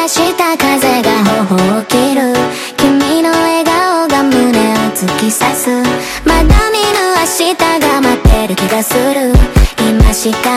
した風が頬を切る、君の笑顔が胸を突き刺す。まだ見ぬ明日が待ってる気がする。今しか